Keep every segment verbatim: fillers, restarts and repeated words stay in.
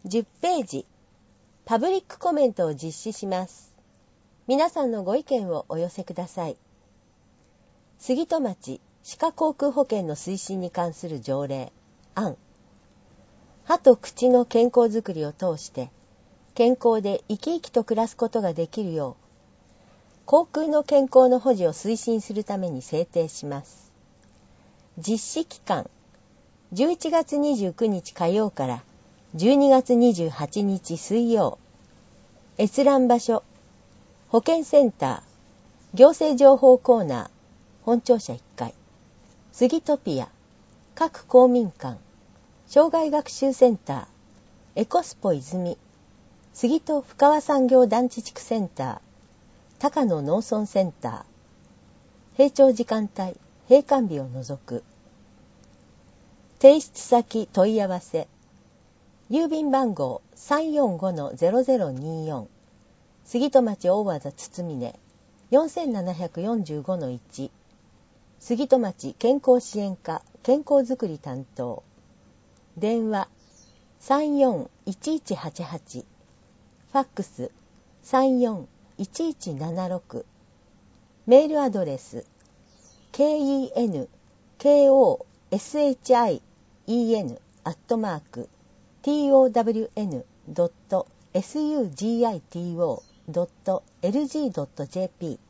じゅっページ、パブリックコメントを実施します。皆さんのご意見をお寄せください。杉戸町歯科口腔保険の推進に関する条例案。歯と口の健康づくりを通して健康で生き生きと暮らすことができるよう口腔の健康の保持を推進するために制定します。実施期間じゅういちがつにじゅうくにち火曜からじゅうにがつにじゅうはちにち水曜。閲覧場所保健センター行政情報コーナー本庁舎いっかい杉トピア各公民館障害学習センターエコスポ泉杉戸深川産業団地地区センター高野農村センター閉庁時間帯閉館日を除く提出先問い合わせ郵便番号 さんよんごのゼロゼロにーよん 杉戸町大和田堤根 よんせんななひゃくよんじゅうごのいち 杉戸町健康支援課健康づくり担当電話 さんよんいちいちはちはち ファックス さんよんいちいちななろく メールアドレス ケーイーエヌケーオーエスエイチアイイーエヌ アットマーク トウン ドット スグト ドット エルジー ドット ジェーピー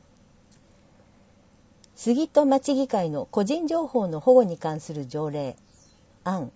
杉戸町議会の個人情報の保護に関する条例案。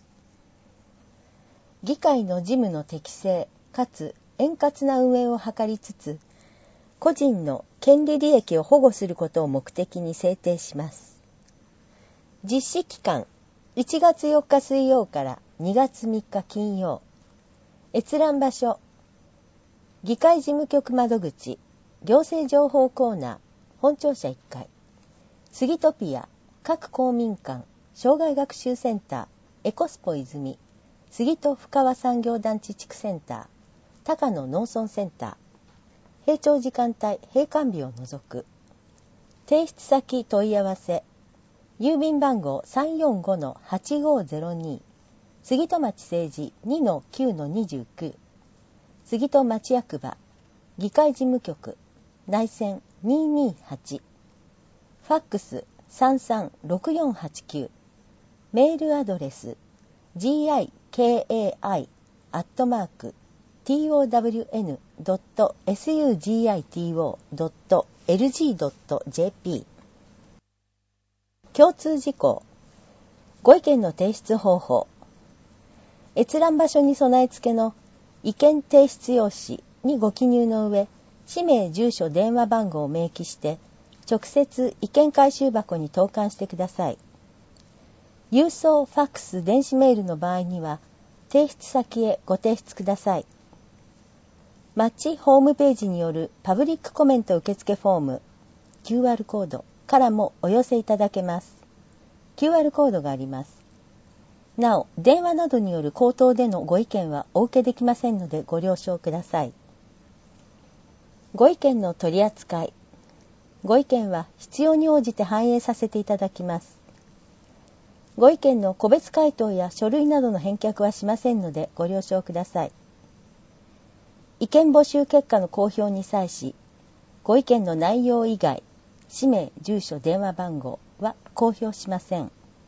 議会の事務の適正かつ円滑な運営を図りつつ個人の権利利益を保護することを目的に制定します。実施期間いちがつよっか水曜からにがつみっか金曜。閲覧場所議会事務局窓口行政情報コーナー本庁舎いっかい杉トピア各公民館障害学習センターエコスポ泉杉戸深川産業団地地区センター高野農村センター閉庁時間帯閉館日を除く提出先問い合わせ郵便番号 さんよんごのはちごゼロに 杉戸町政治 にのきゅうのにじゅうきゅう 杉戸町役場議会事務局内線にーにーはちファックス さんさんろくよんはちきゅう メールアドレス ジーアイケーエーアイ アットマーク トウン ドット スグト ドット エルジー ドット ジェーピー 共通事項ご意見の提出方法閲覧場所に備え付けの意見提出用紙にご記入の上氏名住所電話番号を明記して直接意見回収箱に投函してください。郵送ファックス電子メールの場合には提出先へご提出ください。町ホームページによるパブリックコメント受付フォーム キューアール コードからもお寄せいただけます。キューアール コードがあります。なお、電話などによる口頭でのご意見はお受けできませんのでご了承ください。ご意見の取り扱い。ご意見は必要に応じて反映させていただきます。ご意見の個別回答や書類などの返却はしませんのでご了承ください。意見募集結果の公表に際し、ご意見の内容以外、氏名、住所、電話番号は公表しません。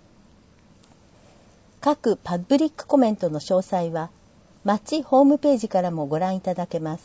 各パブリックコメントの詳細は、町ホームページからもご覧いただけます。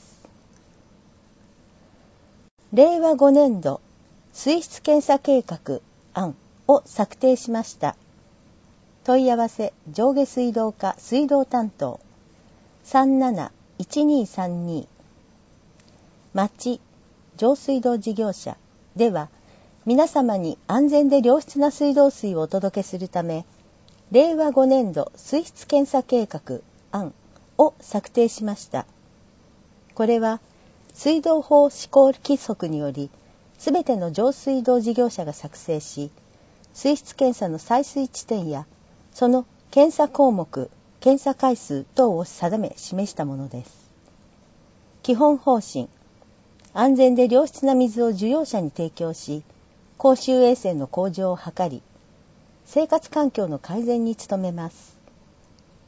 れいわごねんど水質検査計画案を策定しました。問い合わせ上下水道課水道担当 さんなないちにさんに 町上水道事業者では皆様に安全で良質な水道水をお届けするためれいわごねんど水質検査計画案を策定しました。これは水道法施行規則によりすべての上水道事業者が作成し水質検査の採水地点やその検査項目、検査回数等を定め示したものです。基本方針、安全で良質な水を受用者に提供し、公衆衛生の向上を図り、生活環境の改善に努めます。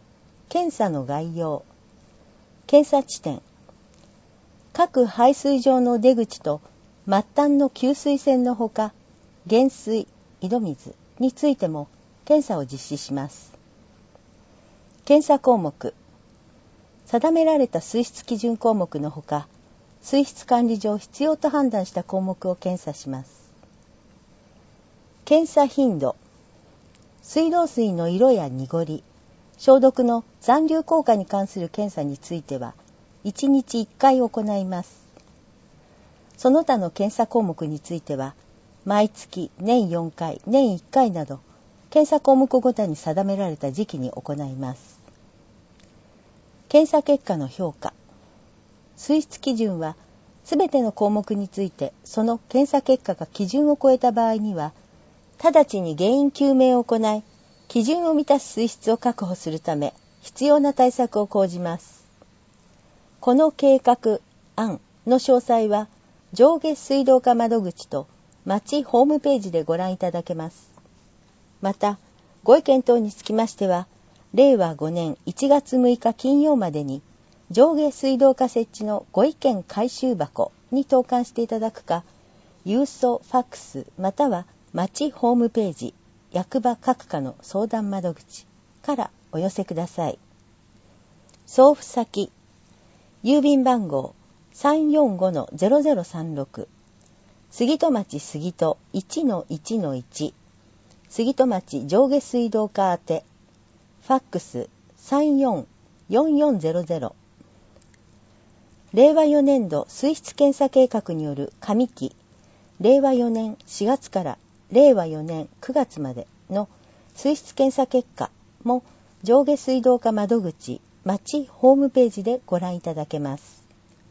検査の概要。検査地点。各排水場の出口と末端の給水栓のほか、減水、井戸水についても検査を実施します。検査項目。定められた水質基準項目のほか、水質管理上必要と判断した項目を検査します。検査頻度。水道水の色や濁り、消毒の残留効果に関する検査については、いちにちいっかい行います。その他の検査項目については、毎月、年よんかい、年いっかいなど、検査項目ごとに定められた時期に行います。検査結果の評価。水質基準は、すべての項目について、その検査結果が基準を超えた場合には、直ちに原因究明を行い、基準を満たす水質を確保するため、必要な対策を講じます。この計画案の詳細は、上下水道課窓口と町ホームページでご覧いただけます。また、ご意見等につきましては、れいわごねんいちがつむいか金曜までに、上下水道課設置のご意見回収箱に投函していただくか、郵送ファックスまたは町ホームページ、役場各課の相談窓口からお寄せください。送付先、郵便番号 さんよんごのゼロゼロさんろく、杉戸町杉戸 いちのいちのいち、杉戸町上下水道課宛て、ファックスさんよんよんよんゼロゼロ、れいわよねんど水質検査計画による上期、れいわよねんしがつかられいわよねんくがつまでの水質検査結果も上下水道課窓口町ホームページでご覧いただけます。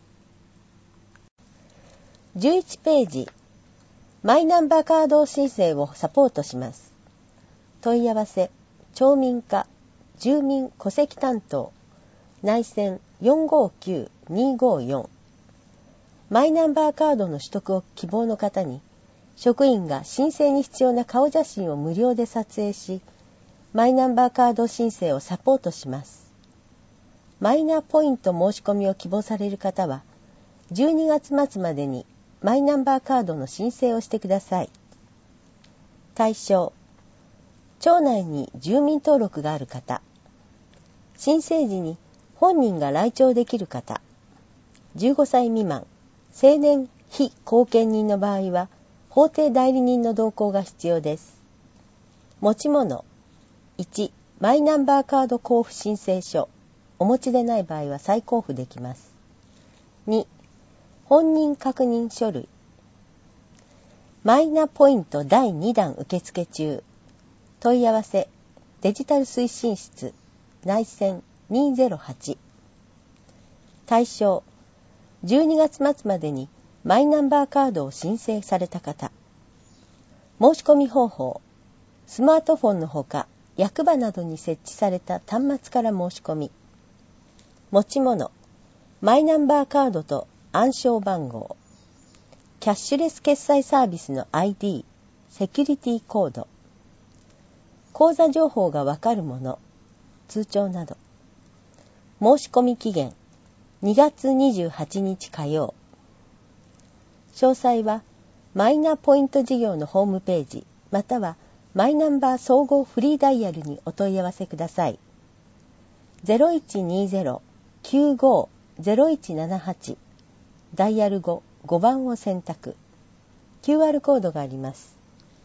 じゅういちページ、マイナンバーカード申請をサポートします。問い合わせ、町民課住民戸籍担当内線 よんごきゅうにごよん、マイナンバーカードの取得を希望の方に、職員が申請に必要な顔写真を無料で撮影し、マイナンバーカード申請をサポートします。マイナポイント申し込みを希望される方は、じゅうにがつまつまでにマイナンバーカードの申請をしてください。対象、町内に住民登録がある方、申請時に本人が来庁できる方、じゅうごさい未満、成年非後見人の場合は、法定代理人の同行が必要です。持ち物、いち、マイナンバーカード交付申請書、お持ちでない場合は再交付できます。に、本人確認書類。マイナポイントだいにだん受付中。問い合わせ、デジタル推進室、内線にゼロはち。対象、じゅうにがつまつまでにマイナンバーカードを申請された方。申し込み方法、スマートフォンのほか、役場などに設置された端末から申し込み。持ち物、マイナンバーカードと暗証番号。キャッシュレス決済サービスの アイディー、セキュリティコード。口座情報がわかるもの、通帳など。申し込み期限、にがつにじゅうはちにち火曜。詳細は、マイナポイント事業のホームページ、またはマイナンバー総合フリーダイヤルにお問い合わせください。ゼロいちにゼロ きゅうご ゼロいちななはち、ダイヤル後ごばんを選択。キューアール コードがあります。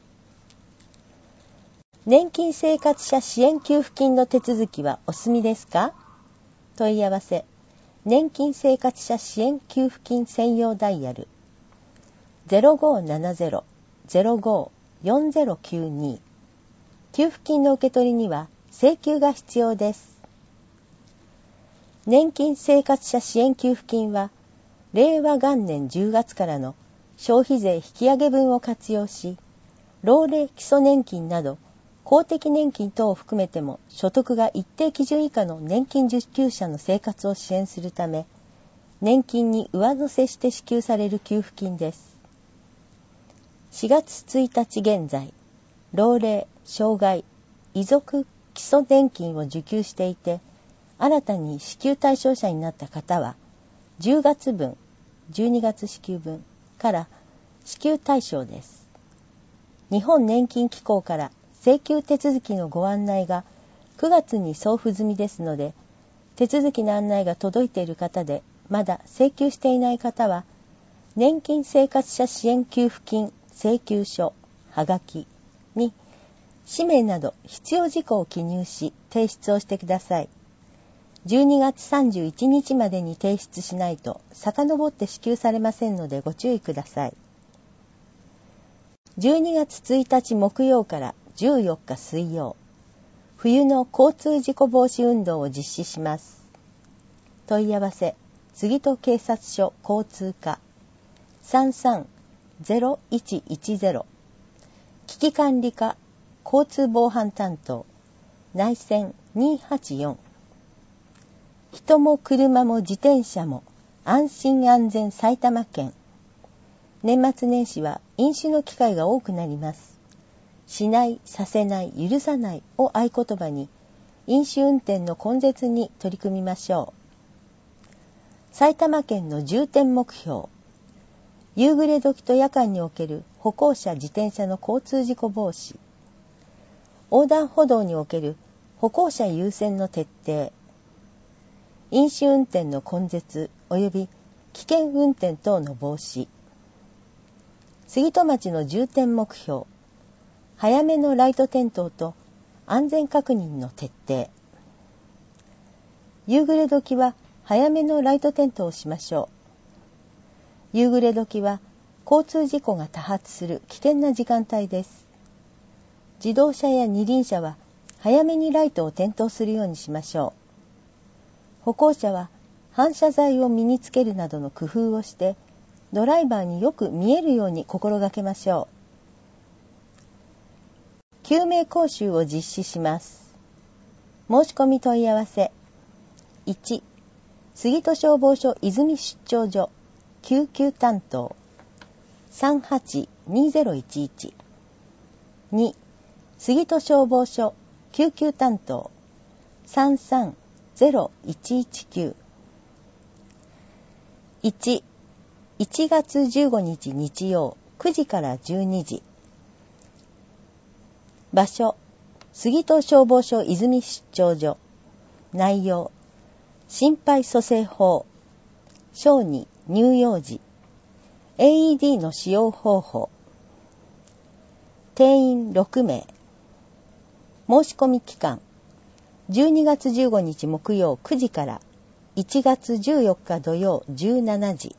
年金生活者支援給付金の手続きはお済みですか？問い合わせ、年金生活者支援給付金専用ダイヤル ゼロごななゼロ ゼロご よんゼロきゅうに。給付金の受け取りには請求が必要です。年金生活者支援給付金は、れいわがんねんじゅうがつからの消費税引き上げ分を活用し、老齢基礎年金など公的年金等を含めても所得が一定基準以下の年金受給者の生活を支援するため、年金に上乗せして支給される給付金です。しがつついたち現在、老齢、障害、遺族基礎年金を受給していて、 新たに支給対象者になった方は、じゅうがつぶん、じゅうにがつ支給分から支給対象です。日本年金機構から請求手続きのご案内がくがつに送付済みですので、手続きの案内が届いている方で、まだ請求していない方は、年金生活者支援給付金請求書、はがきに、氏名など必要事項を記入し提出をしてください。じゅうにがつさんじゅういちにちまでに提出しないと遡って支給されませんのでご注意ください。じゅうにがつついたち木曜からじゅうよっか水曜、冬の交通事故防止運動を実施します。問い合わせ、杉戸警察署交通課 さんさんゼロいちいちゼロ 危機管理課交通防犯担当内線にはちよん。人も車も自転車も安心安全埼玉県。年末年始は飲酒の機会が多くなります。しない、させない、許さないを合言葉に、飲酒運転の根絶に取り組みましょう。埼玉県の重点目標。夕暮れ時と夜間における歩行者自転車の交通事故防止。横断歩道における歩行者優先の徹底。飲酒運転の根絶及び危険運転等の防止。杉戸町の重点目標。早めのライト点灯と安全確認の徹底。夕暮れ時は早めのライト点灯をしましょう。夕暮れ時は交通事故が多発する危険な時間帯です。自動車や二輪車は早めにライトを点灯するようにしましょう。歩行者は反射材を身につけるなどの工夫をしてドライバーによく見えるように心がけましょう。救命講習を実施します。申し込み問い合わせいち、杉戸消防署泉出張所救急担当 さんはちにゼロいちいち。に、杉戸消防署救急担当 さんさんゼロいちいちきゅう。いち、いちがつじゅうごにち日曜くじからじゅうにじ。場所、杉戸消防署泉出張所。内容、心肺蘇生法、小児乳幼児、エーイーディー の使用方法。定員ろくめい。申し込み期間、じゅうにがつじゅうごにち木曜くじからいちがつじゅうよっか土曜じゅうしちじ。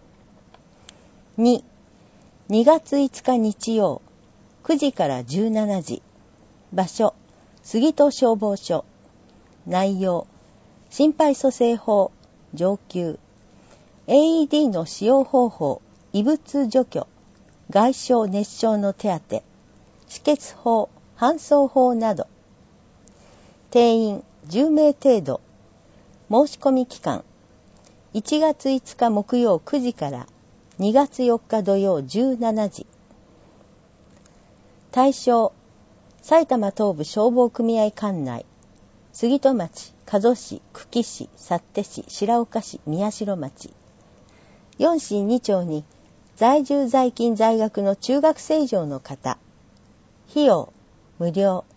に、にがついつか日曜くじからじゅうしちじ。場所、杉戸消防署。内容、心肺蘇生法、上級。エーイーディー の使用方法、異物除去、外傷熱傷の手当、止血法、搬送法など。定員じゅうめい程度。申し込み期間、いちがついつか木曜くじからにがつよっか土曜じゅうしちじ。対象、埼玉東部消防組合管内、杉戸町、加須市、久喜市、幸手市、白岡市、宮代町。よん市に町に在住在勤在学の中学生以上の方。費用、無料。